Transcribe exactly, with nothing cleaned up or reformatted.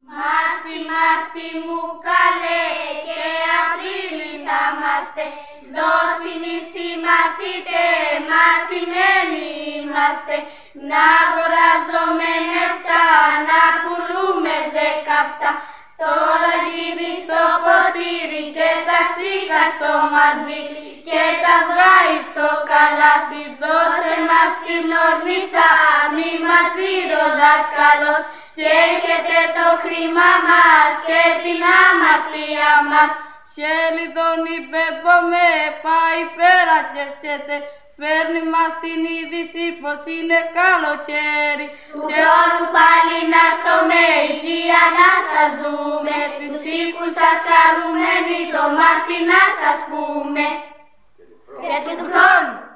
Μάρτι, Μάρτι μου καλέ και Απρίλη θα είμαστε. Δώσει νησί μαθείτε, μαθημένοι είμαστε. Να αγοράζουμε νεφτά, να πουλούμε δεκαπτά. Τώρα γύρισε ποτήρι και τα σίκα στο μαντίλι και τα βγάει στο καλάθι. Δώσε μας την ορνηθά, μη μας δει ο δάσκαλος. Και έχετε το χρήμα μας και την αμαρτία μας. Χέλιδον υπερπομέ, πάει πέρα και έρχεται. Φέρνει μας την είδηση πως είναι καλοκαίρι. Του χρόνου πάλι να έρθουμε υγεία να σας δούμε. Τους οίκους σας χαρούμενοι το Μάρτι να σας πούμε. Και του χρόνου.